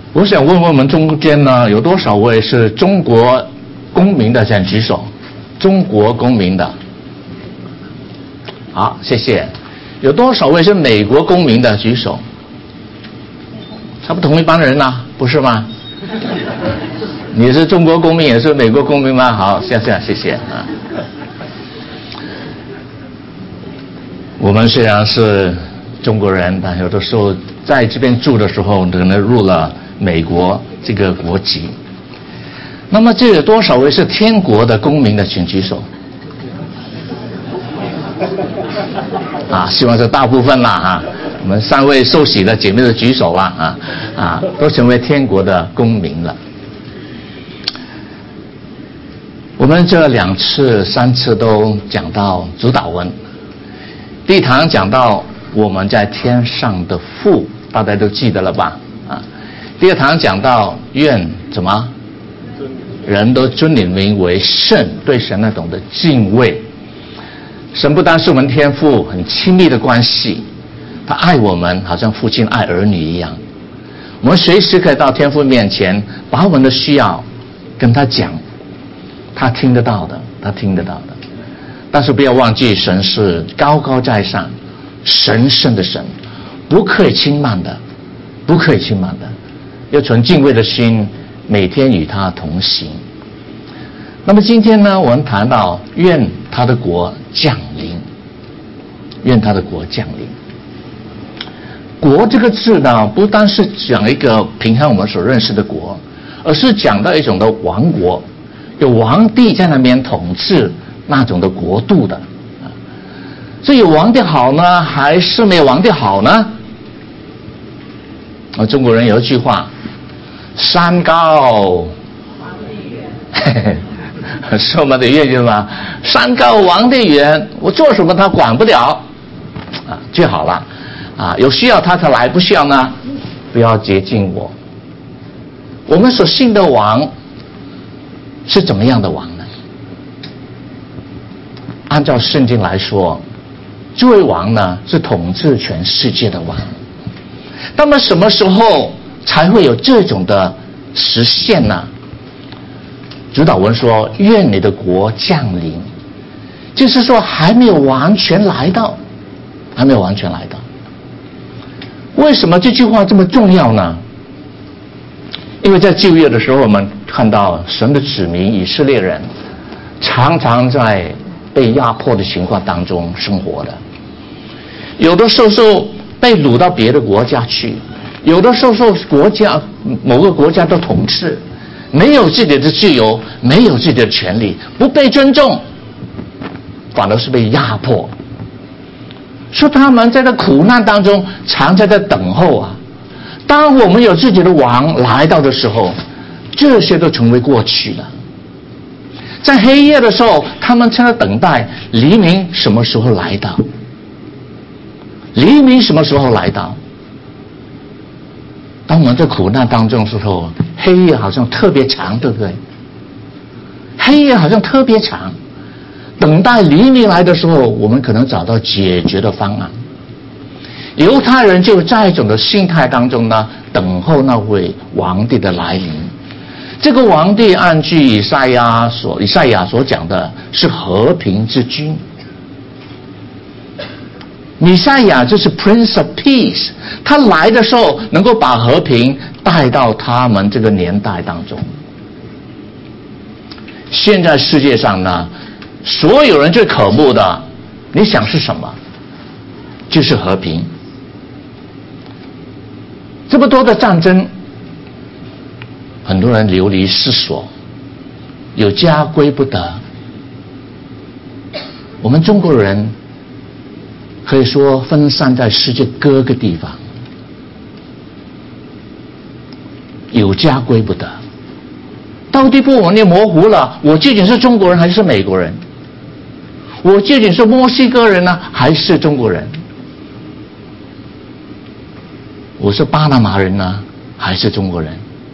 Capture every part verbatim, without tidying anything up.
我想问问我们中间呢，有多少位是中国公民的？请举手。中国公民的，好，谢谢。有多少位是美国公民的？举手。他不同一帮人呐、啊，不是吗？你是中国公民也是美国公民吗？好，谢谢谢谢啊。我们虽然是中国人，但有的时候在这边住的时候，可能入了美国这个国籍。那么这有多少位是天国的公民的？请举手。啊，希望是大部分啦啊！我们三位受洗的姐妹的举手啦啊啊，都成为天国的公民了。我们这两次、三次都讲到主祷文。第一堂讲到我们在天上的父，大家都记得了吧？啊，第二堂讲到愿怎么？人都尊你名为圣，对神那种的敬畏。神不单是我们天父很亲密的关系，他爱我们好像父亲爱儿女一样。我们随时可以到天父面前，把我们的需要跟他讲，他听得到的，他听得到的。但是不要忘记，神是高高在上、神圣的神，不可以轻慢的，不可以轻慢的，要存敬畏的心，每天与他同行。那么今天呢，我们谈到愿他的国降临，愿他的国降临。国这个字呢，不单是讲一个平常我们所认识的国，而是讲到一种的王国，有皇帝在那边统治那种的国度的。所以有皇帝好呢，还是没有皇帝好呢？啊，中国人有一句话，山高是我们的谚语嘛，山高皇帝远，我做什么他管不了啊，就好了啊，有需要他才来，不需要呢不要接近我。我们所信的王是怎么样的王呢？按照圣经来说，这位王呢是统治全世界的王。那么什么时候才会有这种的实现呢？主祷文说愿你的国降临，就是说还没有完全来到，还没有完全来到。为什么这句话这么重要呢？因为在旧约的时候，我们看到神的子民以色列人常常在被压迫的情况当中生活的，有的时候受被掳到别的国家去，有的时候受国家某个国家的统治，没有自己的自由，没有自己的权利，不被尊重，反而是被压迫。说他们在这苦难当中常在这等候啊。当我们有自己的王来到的时候，这些都成为过去了。在黑夜的时候，他们正在等待黎明什么时候来到。黎明什么时候来到？当我们在苦难当中的时候，黑夜好像特别长，对不对？黑夜好像特别长，等待黎明来的时候，我们可能找到解决的方案。犹太人就在一种的心态当中呢，等候那位皇帝的来临。这个皇帝按据以赛亚所以赛亚所讲的是和平之君。弥赛亚就是 Prince of Peace， 他来的时候能够把和平带到他们这个年代当中。现在世界上呢，所有人最渴慕的，你想是什么？就是和平。这么多的战争，很多人流离失所，有家归不得。我们中国人可以说分散在世界各个地方，有家归不得。到底不我们也模糊了，我究竟是中国人还是美国人？我究竟是墨西哥人呢，还是中国人？我是巴拿马人呢，还是中国人？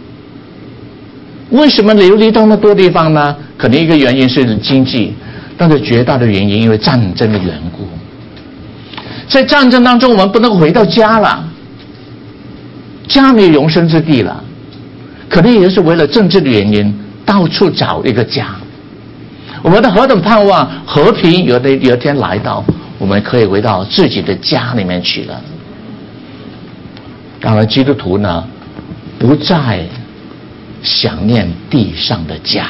为什么流离到那么多地方呢？可能一个原因是经济，但是绝大的原因因为战争的缘故。在战争当中，我们不能回到家了，家没有容身之地了， 可能也是为了政治的原因，到处找一个家。我们的何等盼望和平有的有一天来到，我们可以回到自己的家里面去了。当然基督徒呢，不再想念地上的家，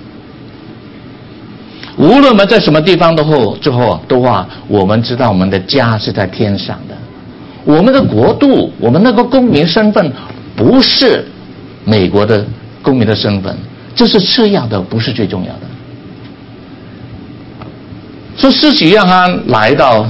无论我们在什么地方都后之后的话，我们知道我们的家是在天上的。我们的国度，我们那个公民身份不是美国的公民的身份，这是次要的，不是最重要的。所以施洗约翰来到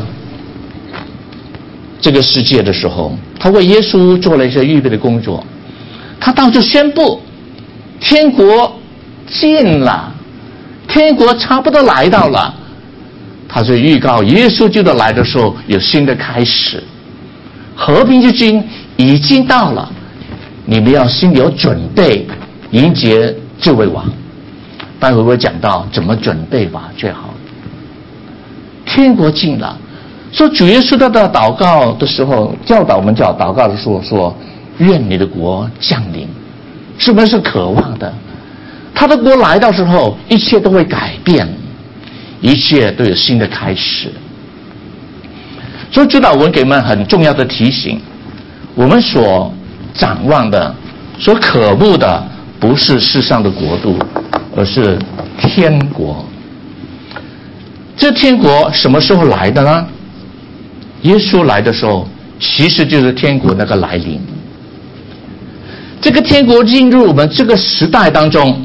这个世界的时候，他为耶稣做了一些预备的工作，他到处宣布天国近了，天国差不多来到了。他就预告耶稣基督来的时候有新的开始，和平之君已经到了，你们要心里有准备迎接这位王。待会会讲到怎么准备法最好。天国近了，说主耶稣在祷告的时候，教导我们叫祷告的时候说，愿你的国降临，是不是渴望的？他的国来到之后，一切都会改变，一切都有新的开始。所以主祷文给我们很重要的提醒，我们所展望的、所渴慕的，不是世上的国度，而是天国。这天国什么时候来的呢？耶稣来的时候，其实就是天国那个来临。这个天国进入我们这个时代当中，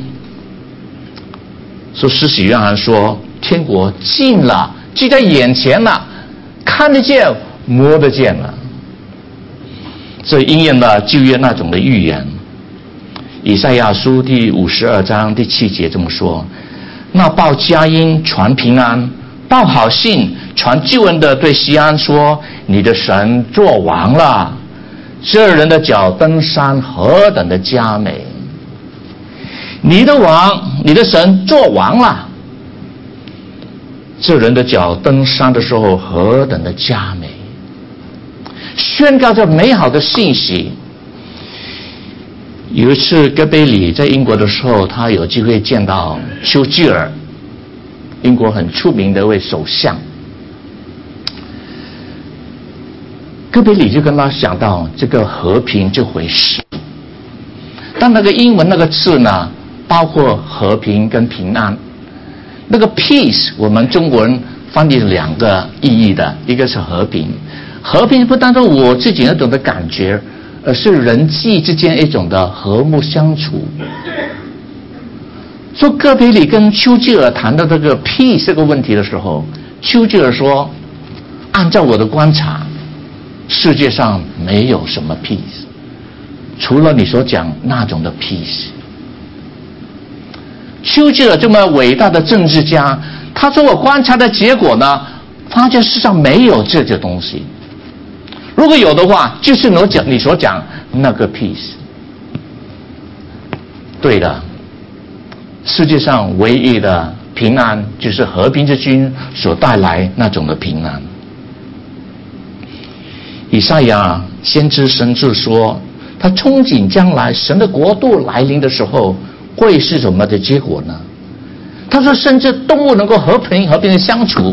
说施洗约翰说天国近了，就在眼前了，看得见摸得见了。这应验了旧约那种的预言。以赛亚书第五十二章第七节这么说，那报佳音传平安，报好信传救恩的对西安说，你的神作王了，这人的脚登山何等的佳美。你的王，你的神作王了，这人的脚登山的时候何等的佳美，宣告着美好的信息。有一次戈贝里在英国的时候，他有机会见到丘吉尔，英国很出名的一位首相。戈贝里就跟他讲到这个和平这回事，但那个英文那个字呢，包括和平跟平安。那个 peace 我们中国人翻译两个意义的，一个是和平，和平不单单我自己那种的感觉，而是人际之间一种的和睦相处。说戈贝里跟丘吉尔谈到这个 peace 这个问题的时候，丘吉尔说，按照我的观察，世界上没有什么 peace， 除了你所讲那种的 peace。丘吉尔这么伟大的政治家，他说我观察的结果呢，发现世上没有这些东西。如果有的话，就是你讲你所讲那个 peace。对的，世界上唯一的平安就是和平之君所带来那种的平安。以赛亚先知神就说，他憧憬将来神的国度来临的时候会是什么的结果呢？他说甚至动物能够和平和平的相处，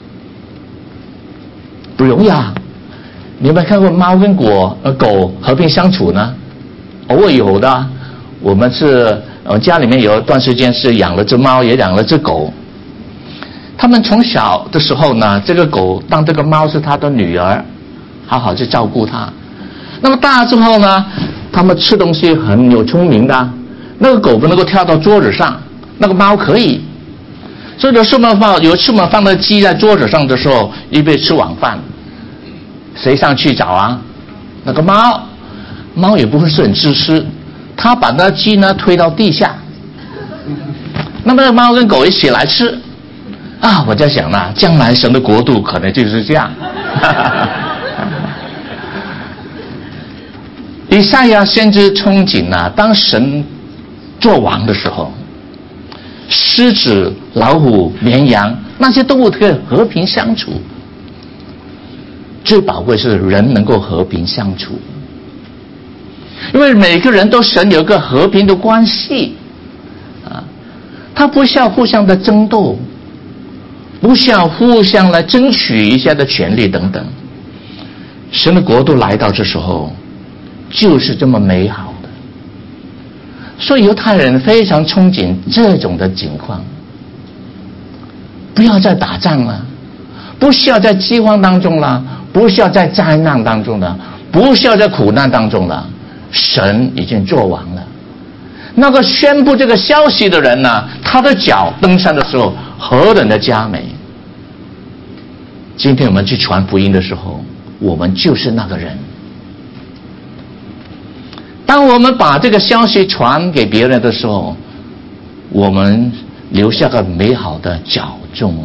不容易啊。你有没有看过猫跟狗呃狗和平相处呢？偶尔有的。我们是呃家里面有一段时间是养了只猫，也养了只狗。他们从小的时候呢，这个狗当这个猫是他的女儿，好好去照顾它。那么大之后呢，他们吃东西很有聪明的，那个狗不能够跳到桌子上，那个猫可以。所以有时候放有一次嘛放了鸡在桌子上的时候，预备吃晚饭，谁上去找啊？那个猫，猫也不是很自私，它把那鸡呢推到地下，那么猫跟狗一起来吃啊！我在想呢，将来神的国度可能就是这样。以赛亚先知憧憬啊，当神做王的时候，狮子、老虎、绵羊那些动物可以和平相处。最宝贵是人能够和平相处。 因为每个人都神有个和平的关系啊，他不需要互相的争斗，不需要互相来争取一下的权利等等。神的国度来到这时候就是这么美好的，所以犹太人非常憧憬这种的景况，不要再打仗了，不需要在饥荒当中了，不需要在灾难当中了，不需要在苦难当中了，神已经做完了。那个宣布这个消息的人呢，他的脚登山的时候何等的佳美。今天我们去传福音的时候，我们就是那个人。当我们把这个消息传给别人的时候，我们留下个美好的脚踪。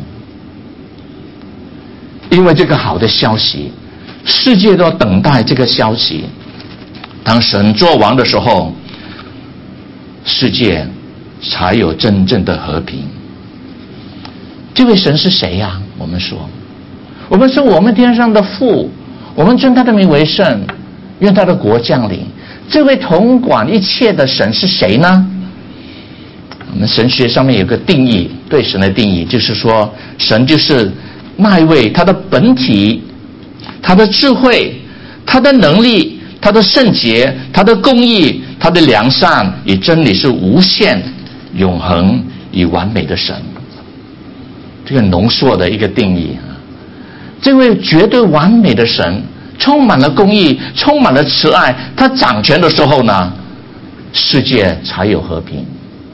因为这个好的消息，世界都等待这个消息。当神做完的时候，世界才有真正的和平。这位神是谁呀、啊？我们说我们说我们天上的父，我们尊他的名为圣，愿他的国降临。这位统管一切的神是谁呢？我们神学上面有个定义，对神的定义就是说，神就是那一位，他的本体，他的智慧，他的能力，他的圣洁，他的公义，他的良善与真理是无限、永恒与完美的神。这个浓缩的一个定义啊，这位绝对完美的神，充满了公义，充满了慈爱，他掌权的时候呢，世界才有和平。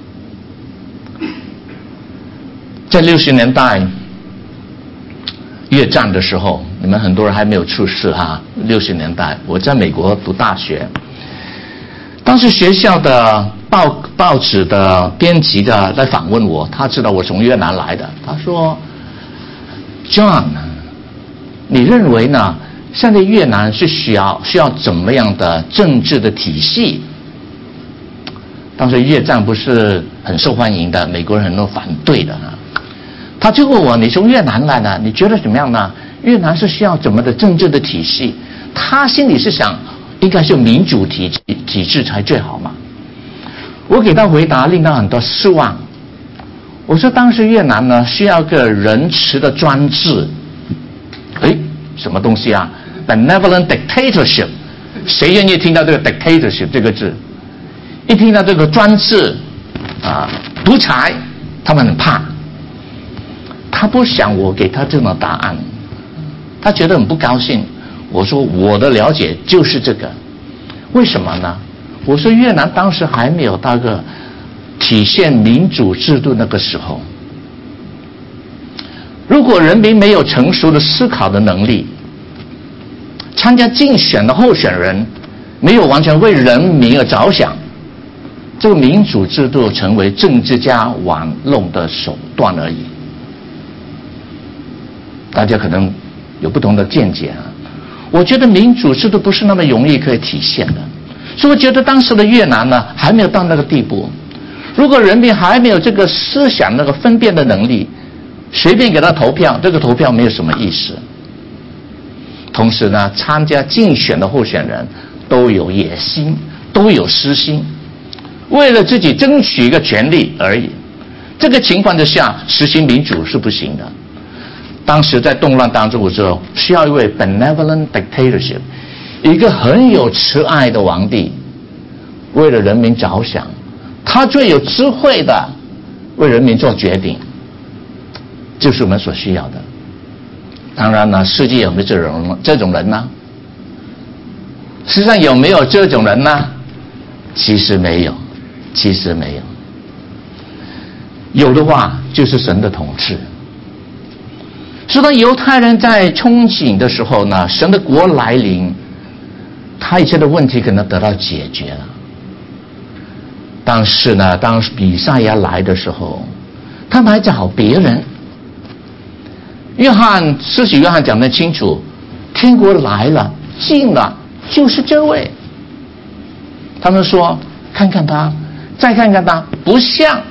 在六十年代越战的时候，你们很多人还没有出世哈。六十年代我在美国读大学，当时学校的报报纸的编辑的来访问我，他知道我从越南来的，他说 John， 你认为呢现在越南是需要需要怎么样的政治的体系？当时越战不是很受欢迎的，美国人很多反对的啊。他就问我，你从越南来的，你觉得怎么样呢？越南是需要怎么的政治的体系？他心里是想应该是民主体体制才最好嘛。我给他回答令他很多失望。我说当时越南呢需要个仁慈的专制。诶，什么东西啊？ Benevolent dictatorship， 谁愿意听到这个 dictatorship 这个字？一听到这个专制啊，独裁，他们很怕。他不想我给他这种答案，他觉得很不高兴。我说我的了解就是这个。为什么呢？我说越南当时还没有到个体现民主制度那个时候，如果人民没有成熟的思考的能力，参加竞选的候选人没有完全为人民而着想，这个民主制度成为政治家玩弄的手段而已。大家可能有不同的见解啊。我觉得民主制度不是那么容易可以体现的，所以我觉得当时的越南呢还没有到那个地步。如果人民还没有这个思想那个分辨的能力，随便给他投票，这个投票没有什么意思。同时呢，参加竞选的候选人都有野心，都有私心，为了自己争取一个权利而已。这个情况之下，实行民主是不行的。当时在动乱当中的时候，需要一位 benevolent dictatorship， 一个很有慈爱的皇帝，为了人民着想，他最有智慧的为人民做决定，就是我们所需要的。当然呢，世界有没有这种这种人呢？世上有没有这种人呢？其实没有，其实没有。有的话就是神的统治。所以当犹太人在憧憬的时候呢，神的国来临，他一切的问题可能得到解决了。但是呢，当以赛亚来的时候，他们还找别人。约翰施洗约翰讲得清楚，天国来了，近了，就是这位。他们说看看他，再看看他，不像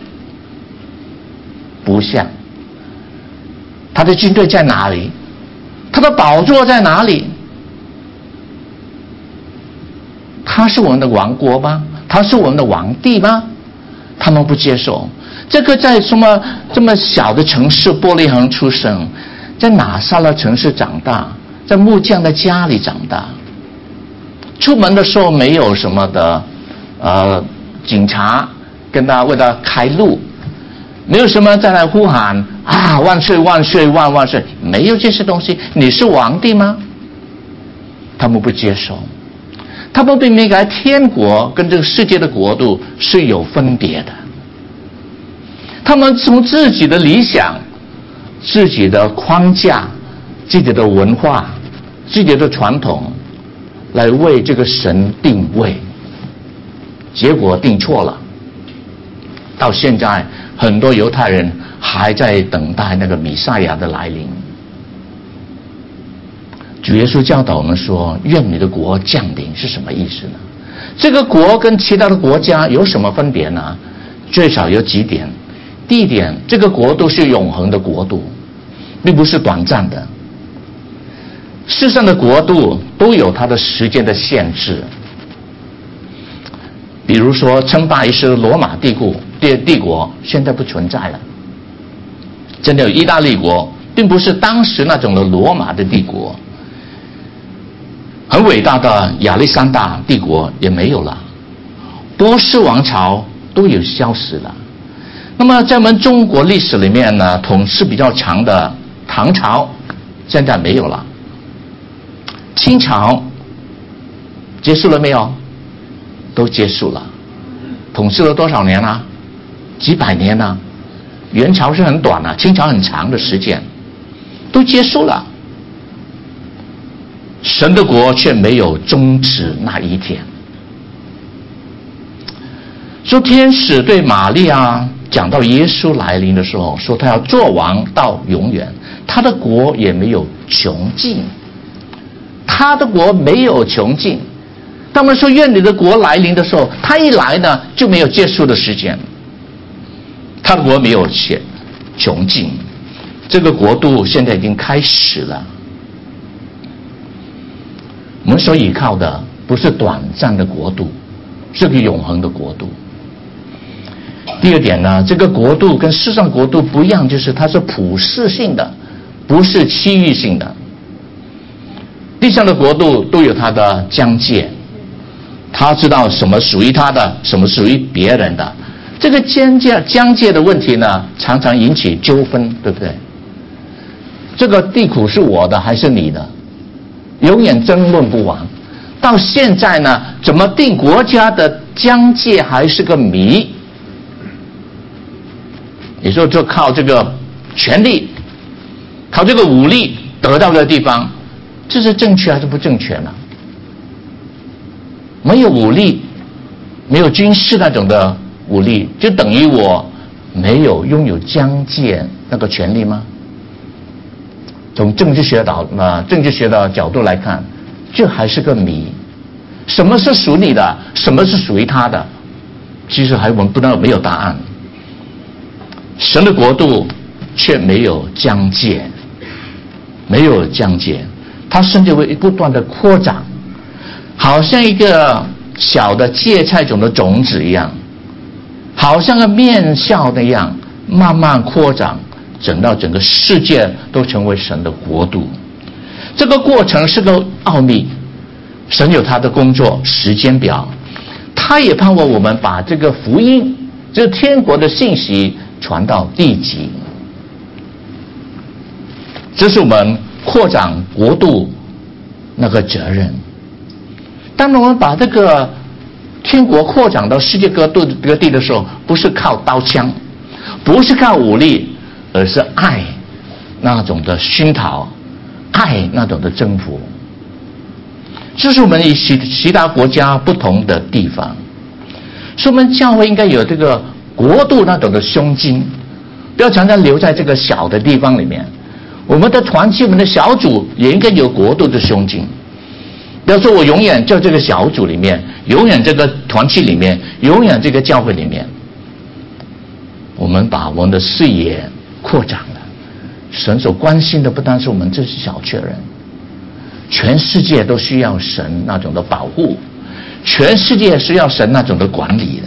不像。他的军队在哪里？他的宝座在哪里？ 他是我们的王国吗？他是我们的王帝吗？他们不接受。这个在什么这么小的城市伯利恒出生，在拿撒勒城市长大，在木匠的家里长大。出门的时候没有什么的呃警察跟他为他开路，没有什么再来呼喊啊万岁万岁万万岁，没有这些东西。你是皇帝吗？他们不接受。他们并没有天国跟这个世界的国度是有分别的。他们从自己的理想、自己的框架、自己的文化、自己的传统来为这个神定位，结果定错了。到现在很多犹太人还在等待那个弥赛亚的来临。主耶稣教导我们说，愿你的国降临是什么意思呢？这个国跟其他的国家有什么分别呢？最少有几点。第一点，这个国度是永恒的国度，并不是短暂的。世上的国度都有它的时间的限制，比如说称霸一时的罗马帝国帝帝国现在不存在了。真的有意大利国，并不是当时那种的罗马的帝国。很伟大的亚历山大帝国也没有了，波斯王朝都有消失了。那么在我们中国历史里面呢，统治比较长的唐朝现在没有了。清朝结束了没有？都结束了。统治了多少年啊？几百年啊。元朝是很短啊，清朝很长的时间，都结束了。神的国却没有终止那一天。说天使对玛利亚讲到耶稣来临的时候，说他要做王到永远，他的国也没有穷尽，他的国没有穷尽。他们说愿你的国来临的时候，他一来呢就没有结束的时间，他的国没有穷尽，这个国度现在已经开始了。我们所依靠的不是短暂的国度，是个永恒的国度。第二点呢，这个国度跟世上国度不一样，就是它是普世性的，不是区域性的。地上的国度都有它的疆界，他知道什么属于他的，什么属于别人的。这个疆界疆界的问题呢，常常引起纠纷，对不对？这个地图是我的还是你的，永远争论不完。到现在呢，怎么定国家的疆界还是个谜。你说就靠这个权力，靠这个武力得到的地方，这是正确还是不正确呢？没有武力，没有军事那种的武力，就等于我没有拥有疆界那个权利吗？从政治学导呃政治学的角度来看，这还是个谜。什么是属你的，什么是属于他的，其实还我们不能没有答案。神的国度却没有疆界，没有疆界，它甚至会不断的扩展，好像一个小的芥菜种的种子一样，好像个面笑那样慢慢扩展，整到整个世界都成为神的国度。这个过程是个奥秘，神有他的工作时间表，他也盼望我们把这个福音，这个天国的信息传到地极。这是我们扩展国度那个责任。当我们把这个天国扩展到世界各地各地的时候，不是靠刀枪，不是靠武力，而是爱那种的熏陶，爱那种的征服。这是我们与其其他国家不同的地方。所以我们教会应该有这个国度那种的胸襟，不要常常留在这个小的地方里面。我们的团契，我们的小组也应该有国度的胸襟。不要说我永远在这个小组里面，永远这个团契里面，永远这个教会里面。我们把我们的视野扩展了。神所关心的不单是我们这些小确人，全世界都需要神那种的保护， 全世界是要神那种的管理的。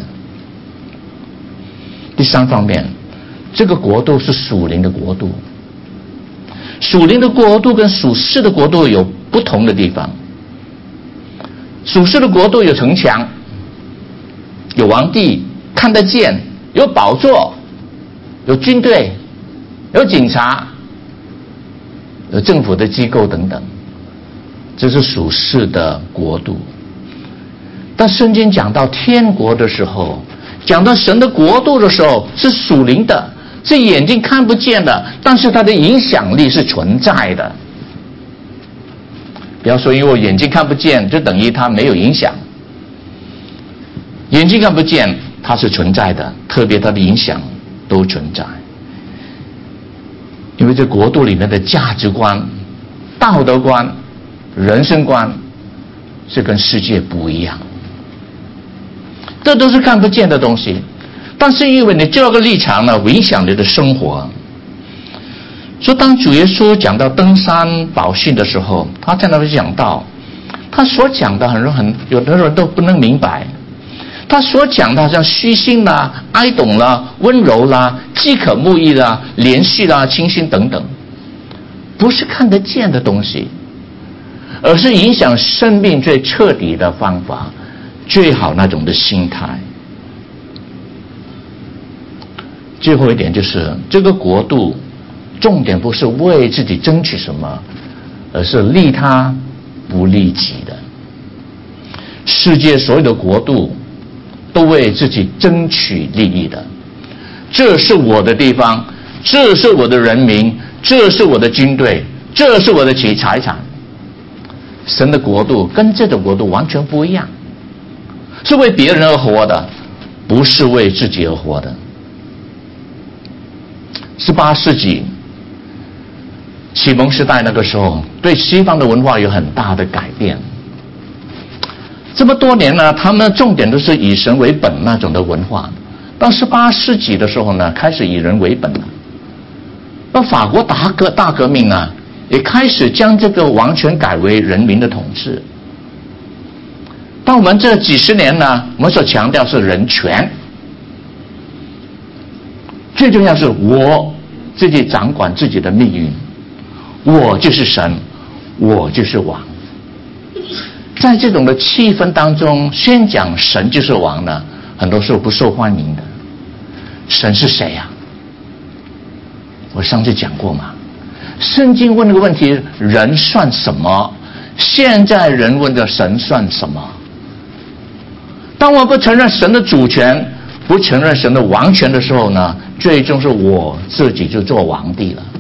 第三方面，这个国度是属灵的国度。属灵的国度跟属世的国度有不同的地方。属世的国度有城墙，有王帝，看得见，有宝座，有军队，有警察，有政府的机构等等，这是属世的国度。但圣经讲到天国的时候，讲到神的国度的时候，是属灵的，是眼睛看不见的，但是它的影响力是存在的。不要说因为我眼睛看不见就等于它没有影响，眼睛看不见它是存在的，特别它的影响都存在。因为这国度里面的价值观、道德观、人生观是跟世界不一样，这都是看不见的东西，但是因为你这个立场呢，影响你的生活。所以当主耶稣讲到登山宝训的时候，他在那里讲到，他所讲的很多很有的人都不能明白，他所讲的像虚心啦、哀懂啦、温柔啦、饥渴慕义啦、连续啦、清新等等，不是看得见的东西，而是影响生命最彻底的方法，最好那种的心态。最后一点就是这个国度重点不是为自己争取什么，而是利他不利己的。世界所有的国度都为自己争取利益的，这是我的地方，这是我的人民，这是我的军队，这是我的财产。神的国度跟这种国度完全不一样，是为别人而活的，不是为自己而活的。十八世纪启蒙时代那个时候，对西方的文化有很大的改变。这么多年呢，他们重点都是以神为本那种的文化。到十八世纪的时候呢，开始以人为本了。到法国大革大革命呢，也开始将这个王权改为人民的统治。到我们这几十年呢，我们所强调是人权，最重要是我自己掌管自己的命运，我就是神，我就是王。在这种的气氛当中，宣讲神就是王呢，很多时候不受欢迎的。神是谁呀、啊？我上次讲过嘛，圣经问这个问题，人算什么？现在人问的神算什么？当我不承认神的主权，不承认神的王权的时候呢，最终是我自己就做皇帝了。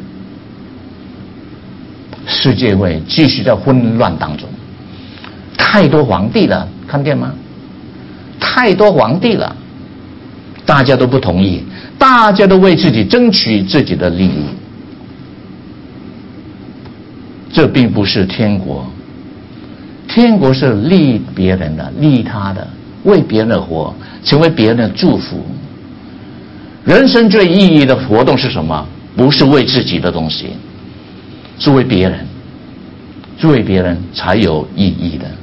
世界会继续在混乱当中，太多皇帝了，看见吗？太多皇帝了，大家都不同意，大家都为自己争取自己的利益。这并不是天国，天国是利别人的，利他的，为别人而活，成为别人的祝福。人生最意义的活动是什么？不是为自己的东西，是为别人，是为别人才有意义的。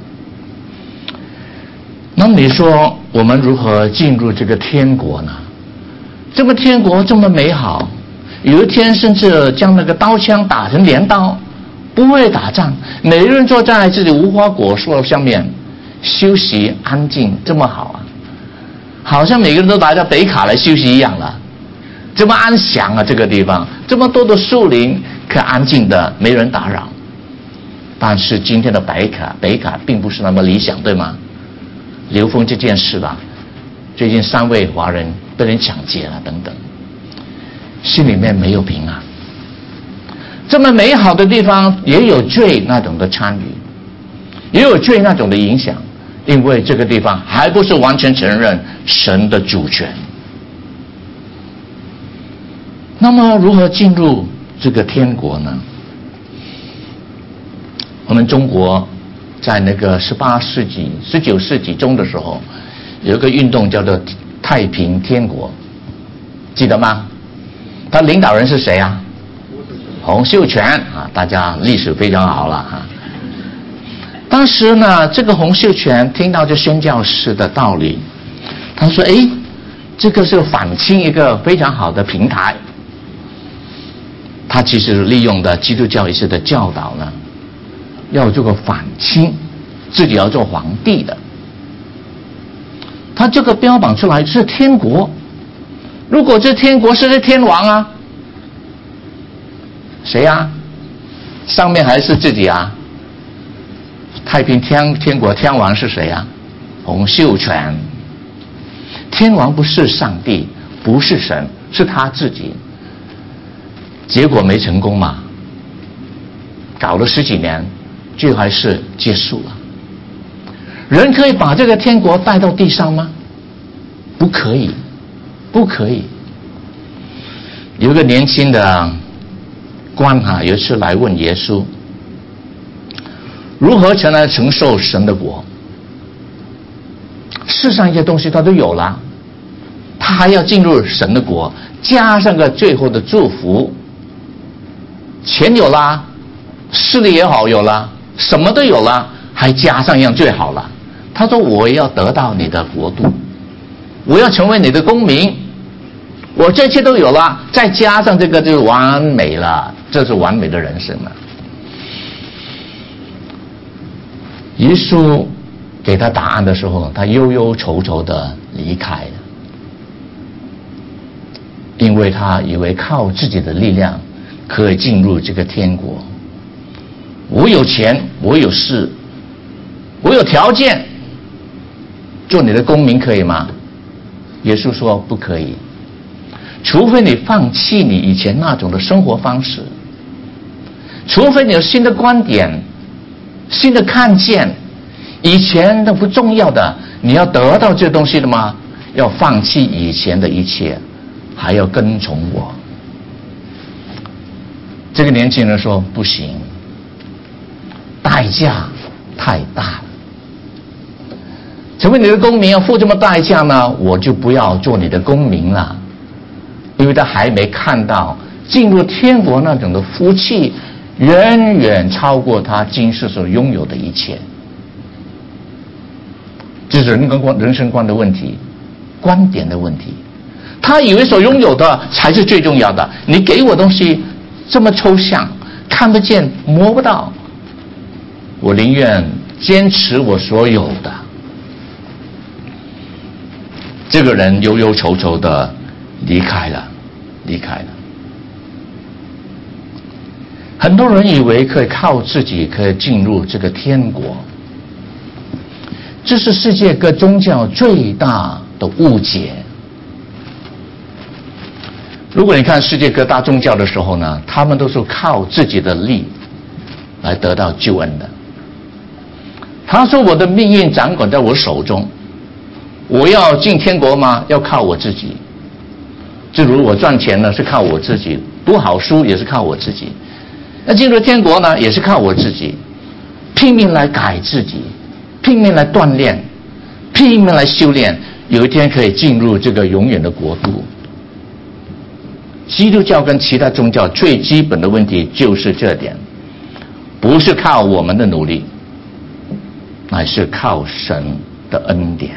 那么你说我们如何进入这个天国呢？这个天国这么美好，有一天甚至将那个刀枪打成镰刀，不会打仗，每个人坐在自己无花果树上面休息安静，这么好啊，好像每个人都来到北卡来休息一样了，这么安详啊，这个地方这么多的树林，可安静的没人打扰。但是今天的北卡北卡并不是那么理想，对吗？刘峰这件事吧，最近三位华人被人抢劫了等等，心里面没有平安。这么美好的地方也有罪那种的参与，也有罪那种的影响，因为这个地方还不是完全承认神的主权。那么如何进入这个天国呢？我们中国在那个十八世纪十九世纪中的时候，有一个运动叫做太平天国，记得吗？他领导人是谁啊？洪秀全啊，大家历史非常好了啊。 当时呢，这个洪秀全听到这宣教士的道理，他说：“哎，这个是反清一个非常好的平台。”他其实利用的基督教一些的教导呢，要做个反清，自己要做皇帝的。他这个标榜出来是天国，如果这天国是天王啊，谁啊？上面还是自己啊？太平天天国天王是谁啊？洪秀全。天王不是上帝，不是神，是他自己。结果没成功嘛，搞了十几年，最后还是结束了。人可以把这个天国带到地上吗？不可以，不可以。有一个年轻的官啊，有一次来问耶稣，如何才能承受神的国？世上一些东西他都有了，他还要进入神的国，加上个最后的祝福。钱有啦，势力也好有了，什么都有了，还加上一样最好了。他说：“我要得到你的国度，我要成为你的公民，我这些都有了，再加上这个就完美了，这是完美的人生了。”耶稣给他答案的时候，他忧忧愁愁的离开了，因为他以为靠自己的力量可以进入这个天国。我有钱，我有势，我有条件，做你的公民可以吗？耶稣说不可以，除非你放弃你以前那种的生活方式，除非你有新的观点，新的看见，以前都不重要的，你要得到这东西的吗？要放弃以前的一切，还要跟从我。这个年轻人说不行，代价太大了，成为你的公民要付这么代价呢，我就不要做你的公民了。因为他还没看到进入天国那种的福气远远超过他今世所拥有的一切。这是人跟观人生观的问题，观点的问题。他以为所拥有的才是最重要的，你给我东西这么抽象，看不见摸不到，我宁愿坚持我所有的。这个人忧忧愁愁的离开了，离开了。很多人以为可以靠自己可以进入这个天国，这是世界各宗教最大的误解。如果你看世界各大宗教的时候呢，他们都是靠自己的力来得到救恩的。他说我的命运掌管在我手中，我要进天国吗？要靠我自己。正如我赚钱呢是靠我自己，读好书也是靠我自己，那进入天国呢也是靠我自己，拼命来改自己，拼命来锻炼，拼命来修炼，有一天可以进入这个永远的国度。基督教跟其他宗教最基本的问题就是这点，不是靠我们的努力，乃是靠神的恩典。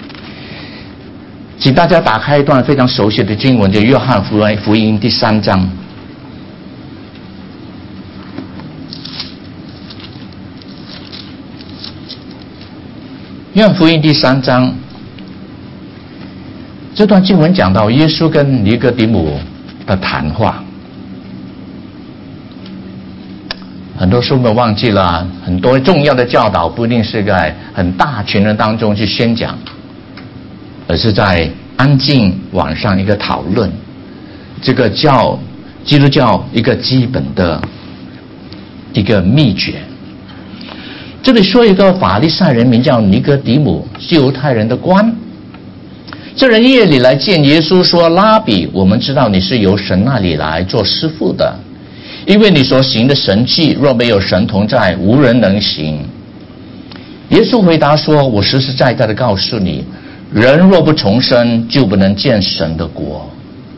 请大家打开一段非常熟悉的经文，就约翰福音福音第三章。约翰福音第三章，这段经文讲到耶稣跟尼哥底母的谈话。很多书们忘记了，很多重要的教导不一定是在很大群人当中去宣讲，而是在安静晚上一个讨论，这个教基督教一个基本的一个秘诀。这里说一个法利赛人名叫尼哥底母，是犹太人的官。这人夜里来见耶稣说，拉比，我们知道你是由神那里来做师傅的，因为你所行的神迹若没有神同在，无人能行。耶稣回答说，我实实在在的告诉你，人若不重生，就不能见神的国。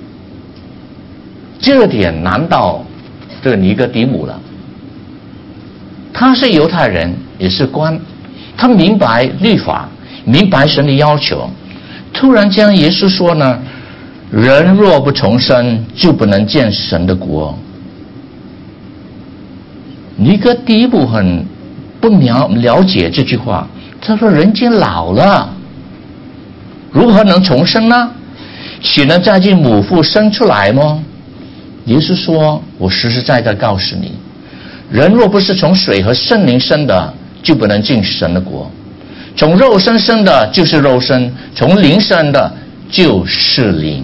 这点难到这个尼哥底母了。他是犹太人， 也是官，他明白律法，明白神的要求。突然间耶稣说呢，人若不重生，就不能见神的国。尼哥第一步很不了了解这句话，他说人间老了，如何能重生呢？岂能再进母腹生出来吗？耶稣说，我实实在在告诉你，人若不是从水和圣灵生的，就不能进神的国。从肉身生的就是肉身，从灵生的就是灵。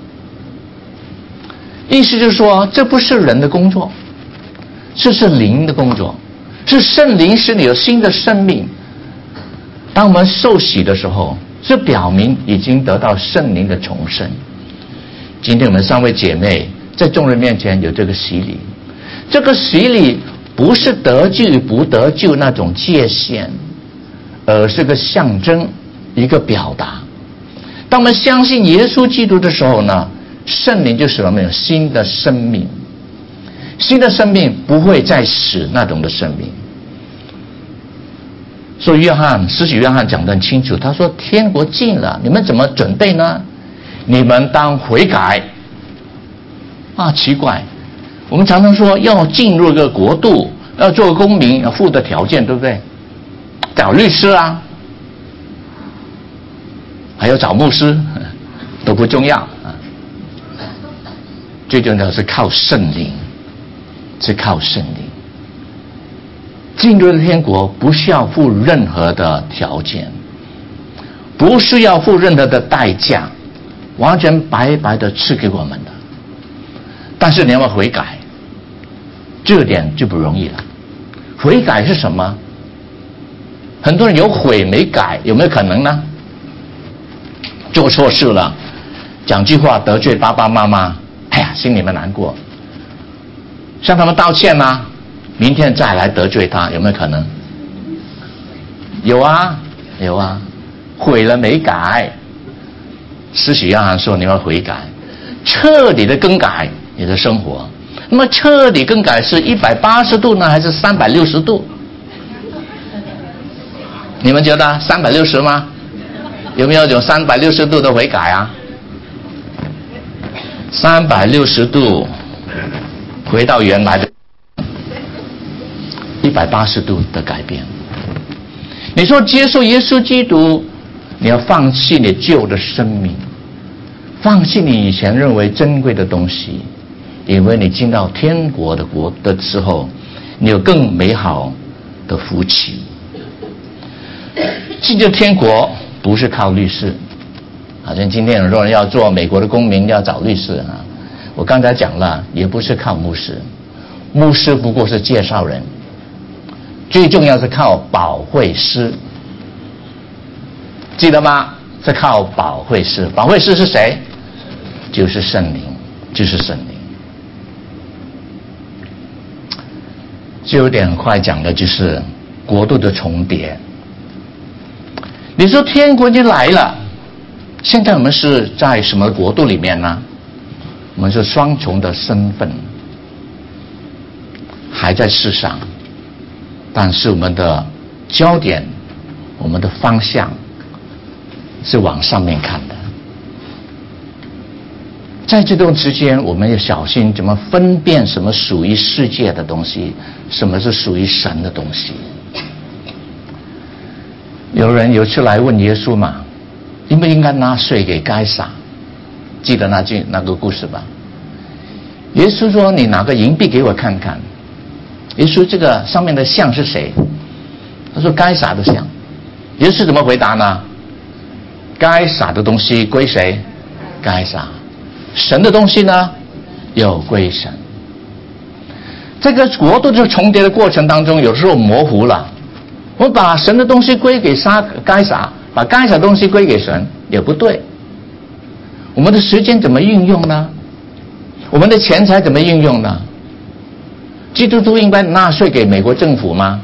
意思就是说，这不是人的工作，这是灵的工作，是圣灵使你有新的生命。当我们受洗的时候，这表明已经得到圣灵的重生。今天我们三位姐妹在众人面前有这个洗礼，这个洗礼不是得救与不得救那种界限，而是个象征，一个表达。当我们相信耶稣基督的时候呢，圣灵就使我们有新的生命。新的生命不会再死那种的生命。所以约翰施洗约翰讲得很清楚，他说天国近了，你们怎么准备呢？你们当悔改。啊，奇怪，我们常常说要进入一个国度，要做公民，要附的条件，对不对？找律师啊，还要找牧师，都不重要啊。最重要的是靠圣灵，是靠圣灵。进入天国不需要付任何的条件，不需要付任何的代价，完全白白的赐给我们的。但是你要不要悔改？这点就不容易了。悔改是什么？很多人有悔没改，有没有可能呢？做错事了，讲句话得罪爸爸妈妈，哎呀，心里面难过，向他们道歉啊，明天再来得罪他，有没有可能？有啊，有啊，悔了没改。施洗约翰说你要悔改，彻底的更改你的生活。那么彻底更改是一百八十度呢，还是三百六十度？你们觉得三百六十吗？有没有种三百六十度的悔改啊？三百六十度回到原来的一百八十度的改变。你说接受耶稣基督，你要放弃你旧的生命，放弃你以前认为珍贵的东西，因为你进到天国的国的时候，你有更美好的福气。进入天国不是靠律师，好像今天很多人要做美国的公民要找律师啊。我刚才讲了，也不是靠牧师，牧师不过是介绍人，最重要是靠保惠师，记得吗？是靠保惠师。保惠师是谁？就是圣灵，就是圣灵。就有点快讲的就是国度的重叠。你说天国就来了，现在我们是在什么国度里面呢？我们是双重的身份，还在世上，但是我们的焦点，我们的方向是往上面看的。在这段之间，我们要小心怎么分辨什么属于世界的东西，什么是属于神的东西。有人有次来问耶稣嘛，应不应该纳税给该撒？记得那句那个故事吧？耶稣说：“你拿个银币给我看看。”耶稣这个上面的像是谁？他说：“该撒的像。”耶稣怎么回答呢？该撒的东西归谁？该撒。神的东西呢，又归神。这个国度的重叠的过程当中，有时候模糊了。我们把神的东西归给撒该撒，把该撒的东西归给神，也不对。我们的时间怎么运用呢？我们的钱财怎么运用呢？基督徒应该纳税给美国政府吗？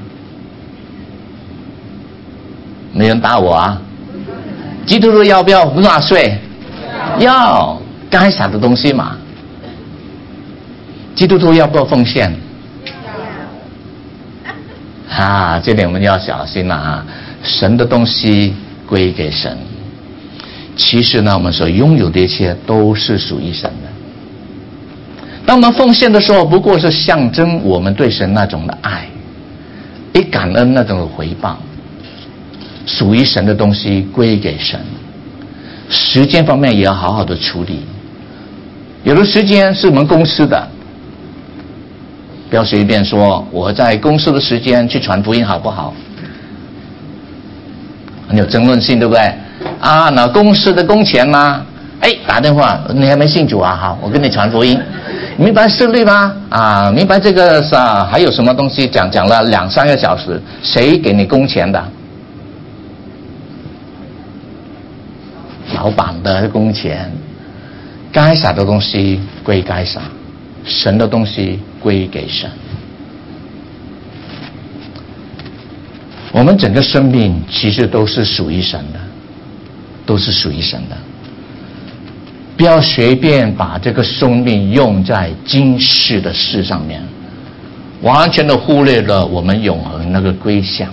没人打我啊！基督徒要不要不纳税？要，该撒的东西嘛。基督徒要不要奉献？ 啊，这点我们要小心了啊！神的东西归给神，其实呢，我们所拥有的一切都是属于神的。当我们奉献的时候，不过是象征我们对神那种的爱，以感恩那种的回报。属于神的东西归给神，时间方面也要好好的处理。有的时间是我们公司的，不要随便说我在公司的时间去传福音好不好，很有争论性，对不对啊？那公司的工钱吗？哎，打电话，你还没信主啊？好，我跟你传福音，明白事律吗？啊，明白这个啊？还有什么东西讲讲了两三个小时，谁给你工钱的？老板的工钱。该撒的东西归该撒，神的东西归给神。我们整个生命其实都是属于神的，都是属于神的。不要随便把这个生命用在今世的事上面，完全的忽略了我们永恒那个归向。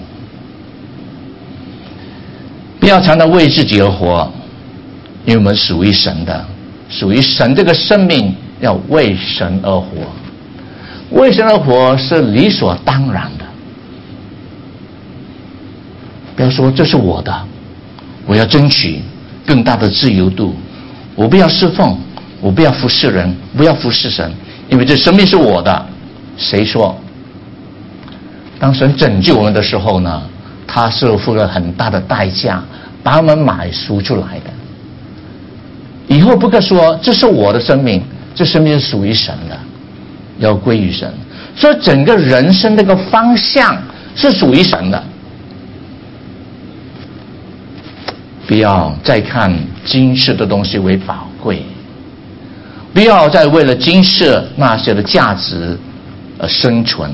不要常常为自己而活，因为我们属于神的。属于神这个生命要为神而活，为神而活是理所当然的。不要说这是我的，我要争取更大的自由度，我不要侍奉，我不要服侍人，不要服侍神，因为这生命是我的。谁说？当神拯救我们的时候呢，他是付了很大的代价把我们买赎出来的。以后不可说这是我的生命，这生命是属于神的，要归于神。所以整个人生这个方向是属于神的。不要再看今世的东西为宝贵，不要再为了今世那些的价值而生存。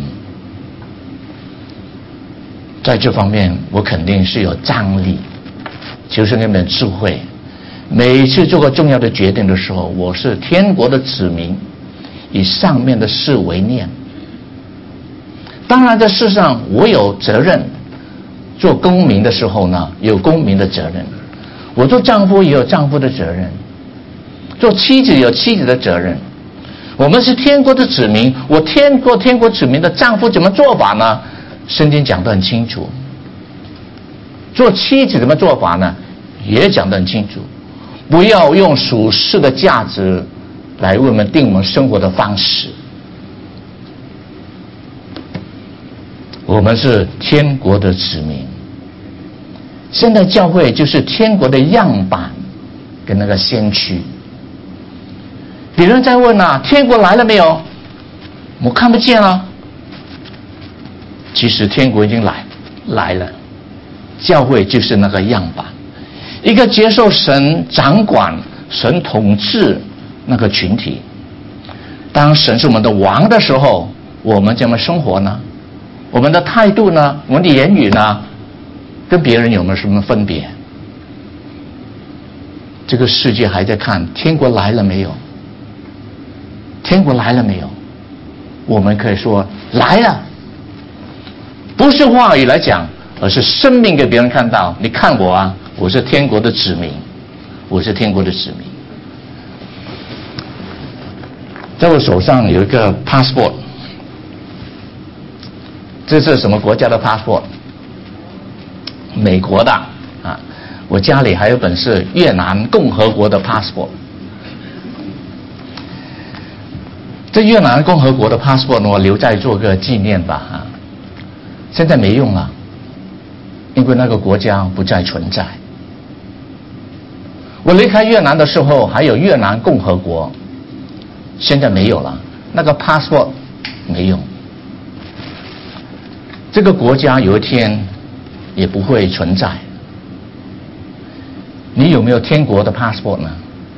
在这方面我肯定是有张力，求神给你们智慧。每一次做个重要的决定的时候，我是天国的子民，以上面的事为念。当然在世上我有责任，做公民的时候呢，有公民的责任，我做丈夫也有丈夫的责任，做妻子有妻子的责任。我们是天国的子民，我天国天国子民的丈夫怎么做法呢？圣经讲得很清楚。做妻子怎么做法呢？也讲得很清楚。不要用属世的价值来为我们定我们生活的方式。我们是天国的子民，现在教会就是天国的样板跟那个先驱。别人在问啊，天国来了没有？我看不见啊。其实天国已经来来了，教会就是那个样板。一个接受神掌管、神统治那个群体。当神是我们的王的时候，我们怎么生活呢？我们的态度呢？我们的言语呢？跟别人有没有什么分别？这个世界还在看天国来了没有？天国来了没有？我们可以说来了，不是话语来讲，而是生命给别人看到。你看我啊，我是天国的子民，我是天国的子民。在我手上有一个 passport， 这是什么国家的 passport？ 美国的啊。我家里还有本是越南共和国的 passport。这越南共和国的 passport 我留在做个纪念吧啊，现在没用了，因为那个国家不再存在。我离开越南的时候还有越南共和国，现在没有了，那个 passport 没用。这个国家有一天也不会存在。你有没有天国的 passport 呢？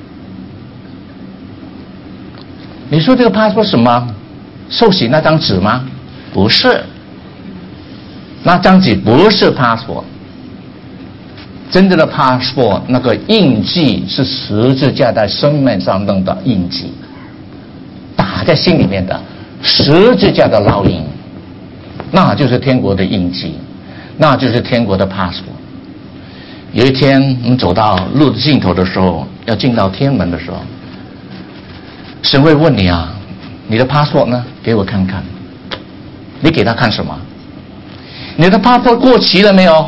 你说这个 passport 什么？受洗那张纸吗？不是，那张纸不是 passport。真正的 passport 那个印记是十字架在生命上弄的印记，打在心里面的十字架的烙印。 那就是天国的印记，那就是天国的 passport。有一天我们走到路的尽头的时候，要进到天门的时候，神会问你啊，你的 passport 呢？给我看看。你给他看什么？你的 passport 过期了没有？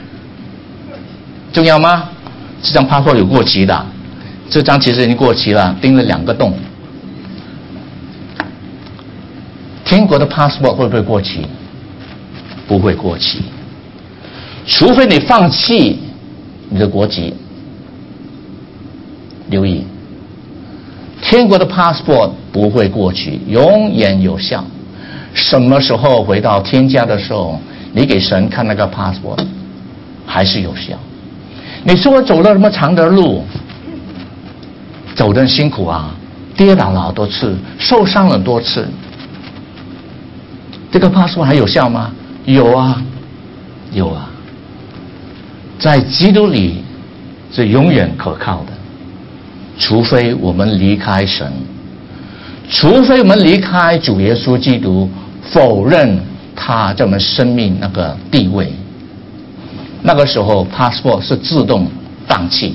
重要吗？这张 passport 有过期的，这张其实已经过期了，钉了两个洞。天国的 passport 会不会过期？不会过期，除非你放弃你的国籍。留意，天国的 passport 不会过期，永远有效。什么时候回到天家的时候，你给神看那个 passport 还是有效。你说我走了那么长的路，走得很辛苦啊，跌倒了好多次，受伤了多次，这个 passport 还有效吗？有啊，有啊，在基督里是永远可靠的，除非我们离开神，除非我们离开主耶稣基督，否认他在我们生命那个地位，那个时候 passport 是自动放弃。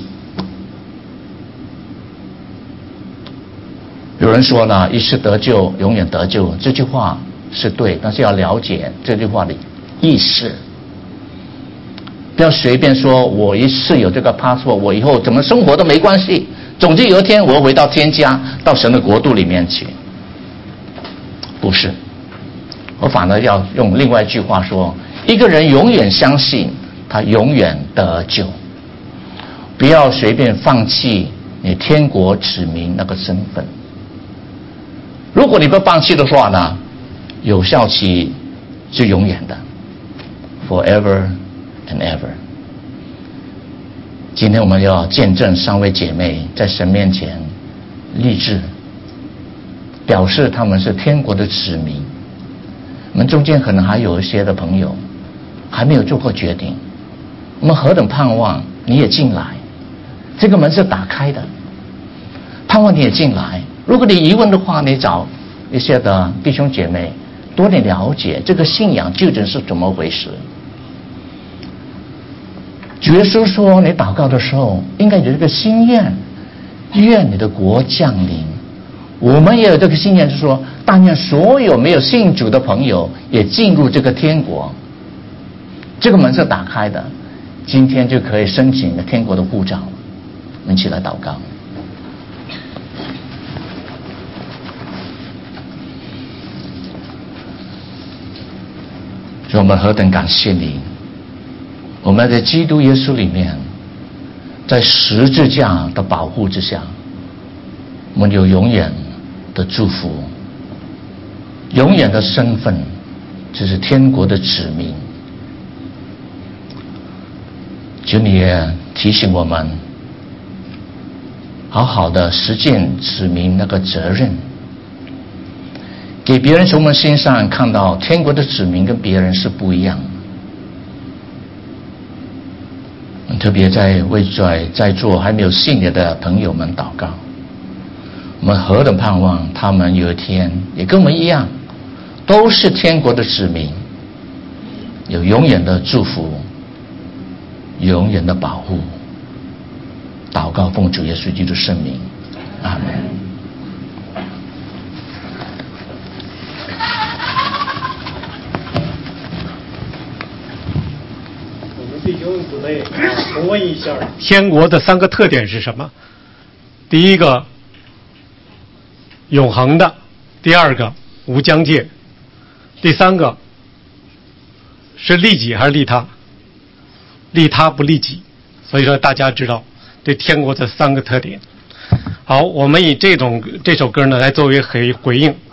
有人说呢，一次得救永远得救，这句话是对，但是要了解这句话的意思，不要随便说我一次有这个 passport， 我以后怎么生活都没关系，总之有一天我要回到天家，到神的国度里面去。不是，我反而要用另外一句话说，一个人永远相信他永远得救，不要随便放弃你天国子民那个身份。如果你不放弃的话呢，有效期是永远的 ，forever and ever。今天我们要见证三位姐妹在神面前立志，表示他们是天国的子民。我们中间可能还有一些的朋友还没有做过决定，我们何等盼望你也进来，这个门是打开的，盼望你也进来。如果你疑问的话，你找一些的弟兄姐妹多点了解这个信仰究竟是怎么回事。主耶稣说，你祷告的时候应该有这个心愿，愿你的国降临。我们也有这个心愿，就是说但愿所有没有信主的朋友也进入这个天国，这个门是打开的，今天就可以申请天国的护照。我们一起来祷告。我们何等感谢你，我们在基督耶稣里面，在十字架的保护之下，我们有永远的祝福，永远的身份，就是天国的子民。求你也提醒我们，好好的实践子民那个责任，给别人从我们身上看到天国的子民跟别人是不一样的。特别在为在在座还没有信你的朋友们祷告，我们何等盼望他们有一天也跟我们一样，都是天国的子民，有永远的祝福，永远的保护。祷告奉主耶稣基督圣名，阿门。 弟兄姊妹，重温一下天国的三个特点是什么？第一个，永恒的；第二个，无疆界；第三个，是利己还是利他？利他不利己。所以说，大家知道对天国这三个特点。好，我们以这种这首歌呢来作为回回应。